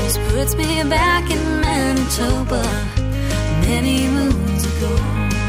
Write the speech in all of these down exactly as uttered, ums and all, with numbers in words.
This puts me back in Manitoba many moons ago.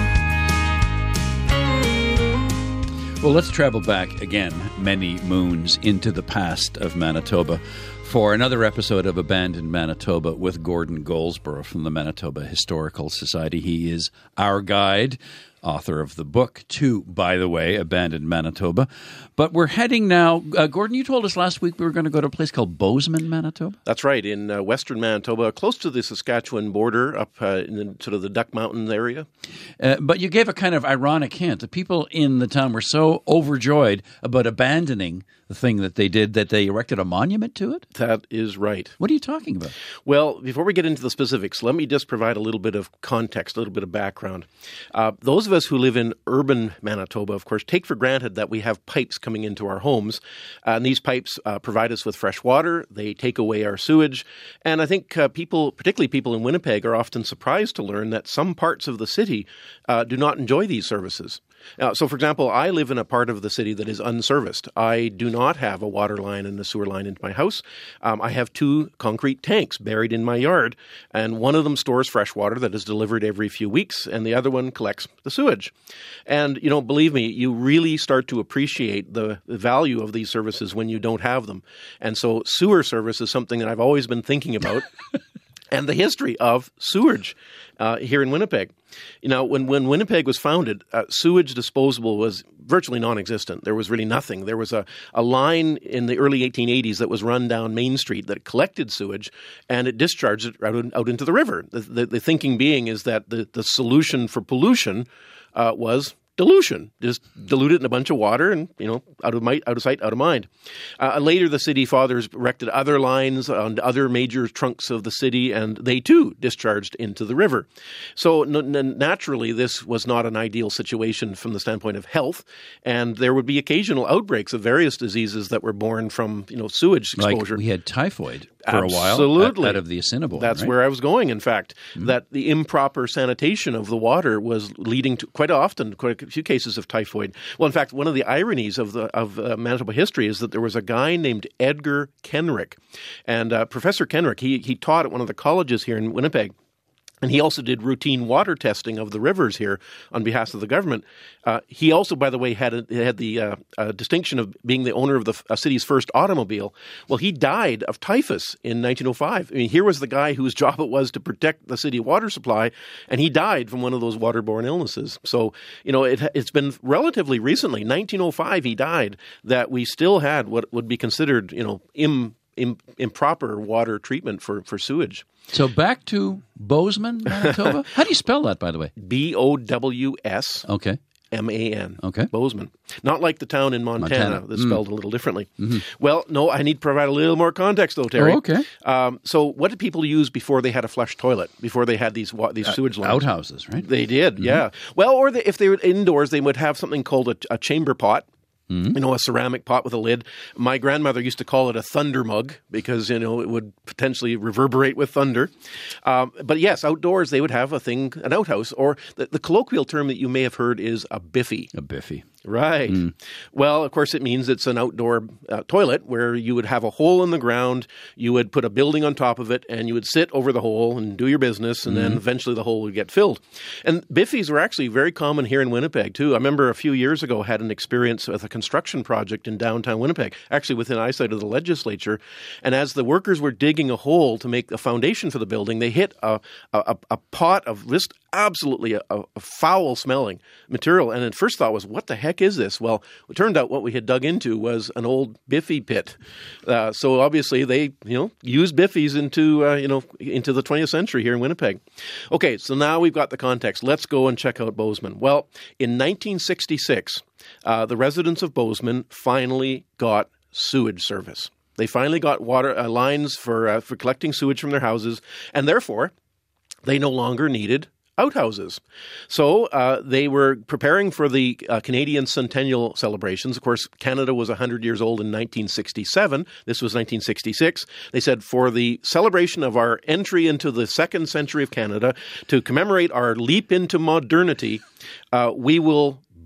Well, let's travel back again many moons into the past of Manitoba for another episode of Abandoned Manitoba with Gordon Goldsborough from the Manitoba Historical Society. He is our guide, author of the book, too, by the way, Abandoned Manitoba. But we're heading now. Uh, Gordon, you told us last week we were going to go to a place called Bozeman, Manitoba? That's right, in uh, western Manitoba, close to the Saskatchewan border, up uh, in the, sort of the Duck Mountain area. Uh, but you gave a kind of ironic hint. The people in the town were so overjoyed about abandoning the thing that they did that they erected a monument to it? That is right. What are you talking about? Well, before we get into the specifics, let me just provide a little bit of context, a little bit of background. Uh, those of us who live in urban Manitoba, of course, take for granted that we have pipes coming into our homes. Uh, and these pipes uh, provide us with fresh water. They take away our sewage. And I think uh, people, particularly people in Winnipeg, are often surprised to learn that some parts of the city uh, do not enjoy these services. Uh, so, for example, I live in a part of the city that is unserviced. I do not have a water line and a sewer line into my house. Um, I have two concrete tanks buried in my yard, and one of them stores fresh water that is delivered every few weeks, and the other one collects the sewage. And, you know, believe me, you really start to appreciate the, the value of these services when you don't have them. And so sewer service is something that I've always been thinking about. And the history of sewage uh, here in Winnipeg. You know, when, when Winnipeg was founded, uh, sewage disposal was virtually non-existent. There was really nothing. There was a, a line in the early eighteen eighties that was run down Main Street that collected sewage, and it discharged it out, out into the river. The, the, the thinking being is that the, the solution for pollution uh, was dilution. Just dilute it in a bunch of water and, you know, out of might, out of sight, out of mind. Uh, later, the city fathers erected other lines on other major trunks of the city, and they too discharged into the river. So n- n- naturally, this was not an ideal situation from the standpoint of health, and there would be occasional outbreaks of various diseases that were born from, you know, sewage exposure. Like we had typhoid for Absolutely. a while out, out of the Assiniboine. That's right? where I was going, in fact, Mm-hmm. that the improper sanitation of the water was leading to quite often quite a few cases of typhoid. Well, in fact, one of the ironies of the of uh, Manitoba history is that there was a guy named Edgar Kenrick, and uh, Professor Kenrick, he he taught at one of the colleges here in Winnipeg. And he also did routine water testing of the rivers here on behalf of the government. Uh, he also, by the way, had a, had the uh, uh, distinction of being the owner of the uh, city's first automobile. Well, he died of typhus in nineteen oh five. I mean, here was the guy whose job it was to protect the city water supply, and he died from one of those waterborne illnesses. So, you know, it, it's been relatively recently, nineteen oh five he died, that we still had what would be considered, you know, im, im, improper water treatment for, for sewage. So back to Bozeman, Manitoba? How do you spell that, by the way? B O W S Okay. M A N. Okay. Bozeman. Not like the town in Montana, Montana. that's Mm. spelled a little differently. Mm-hmm. Well, no, I need to provide a little more context, though, Terry. Oh, okay. Um, so what did people use before they had a flush toilet, before they had these wa- these sewage lines? Outhouses, right? They did, mm-hmm. yeah. Well, or they, if they were indoors, they would have something called a, a chamber pot. Mm-hmm. You know, a ceramic pot with a lid. My grandmother used to call it a thunder mug because, you know, it would potentially reverberate with thunder. Um, but yes, outdoors they would have a thing, an outhouse, or the, the colloquial term that you may have heard is a biffy. A biffy. Right. Mm. Well, of course, it means it's an outdoor uh, toilet where you would have a hole in the ground, you would put a building on top of it, and you would sit over the hole and do your business, and mm. then eventually the hole would get filled. And biffies were actually very common here in Winnipeg, too. I remember a few years ago had an experience with a construction project in downtown Winnipeg, actually within eyesight of the legislature. And as the workers were digging a hole to make the foundation for the building, they hit a, a, a pot of just absolutely a, a foul-smelling material. And at first thought was, what the heck is this? Well, it turned out what we had dug into was an old biffy pit. Uh, so obviously they, you know, used biffies into, uh, you know, into the twentieth century here in Winnipeg. Okay, so now we've got the context. Let's go and check out Bozeman. Well, in nineteen sixty-six, uh, the residents of Bozeman finally got sewage service. They finally got water uh, lines for uh, for collecting sewage from their houses, and therefore they no longer needed outhouses. So uh, they were preparing for the uh, Canadian Centennial celebrations. Of course, Canada was one hundred years old in nineteen sixty-seven. This was nineteen sixty-six. They said, for the celebration of our entry into the second century of Canada, to commemorate our leap into modernity, uh, we will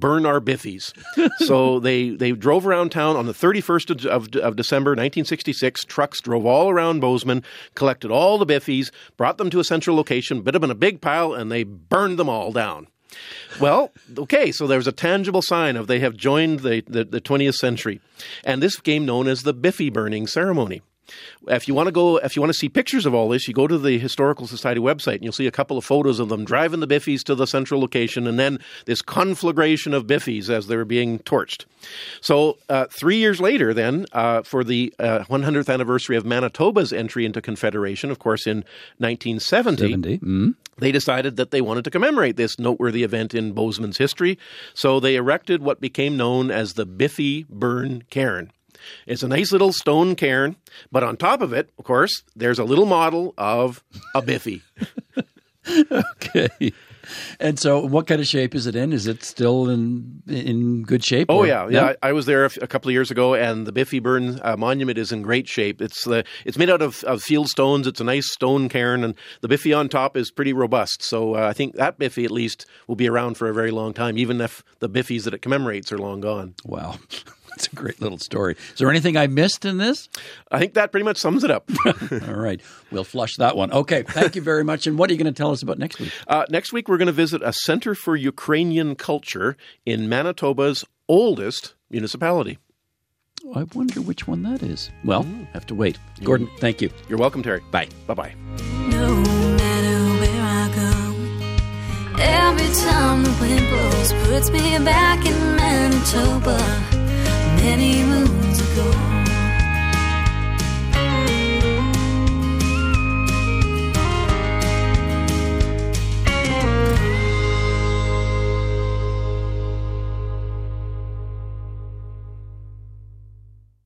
burn our biffies. So they, they drove around town on the thirty-first of, of, of December, nineteen sixty-six. Trucks drove all around Bozeman, collected all the biffies, brought them to a central location, put them in a big pile, and they burned them all down. Well, okay, so there's a tangible sign of they have joined the, the, the twentieth century. And this became known as the Biffy burning ceremony. If you want to go, if you want to see pictures of all this, you go to the Historical Society website and you'll see a couple of photos of them driving the biffies to the central location, and then this conflagration of biffies as they were being torched. So uh, three years later then, uh, for the uh, one hundredth anniversary of Manitoba's entry into Confederation, of course in nineteen seventy, seventy. Mm-hmm. They decided that they wanted to commemorate this noteworthy event in Bozeman's history. So they erected what became known as the Biffy Burn Cairn. It's a nice little stone cairn, but on top of it, of course, there's a little model of a Biffy. Okay. And so what kind of shape is it in? Is it still in in good shape? Oh, or, yeah. Yeah, no? I, I was there a, f- a couple of years ago, and the Biffy Burn uh, Monument is in great shape. It's uh, it's made out of, of field stones. It's a nice stone cairn, and the Biffy on top is pretty robust. So uh, I think that Biffy, at least, will be around for a very long time, even if the Biffies that it commemorates are long gone. Wow. That's a great little story. Is there anything I missed in this? I think that pretty much sums it up. All right. We'll flush that one. Okay. Thank you very much. And what are you going to tell us about next week? Uh, next week, we're going to visit a Center for Ukrainian Culture in Manitoba's oldest municipality. I wonder which one that is. Well, mm. have to wait. Gordon, mm. thank you. You're welcome, Terry. Bye. Bye-bye. No matter where I go, every time the wind blows puts me back in Manitoba many moons ago.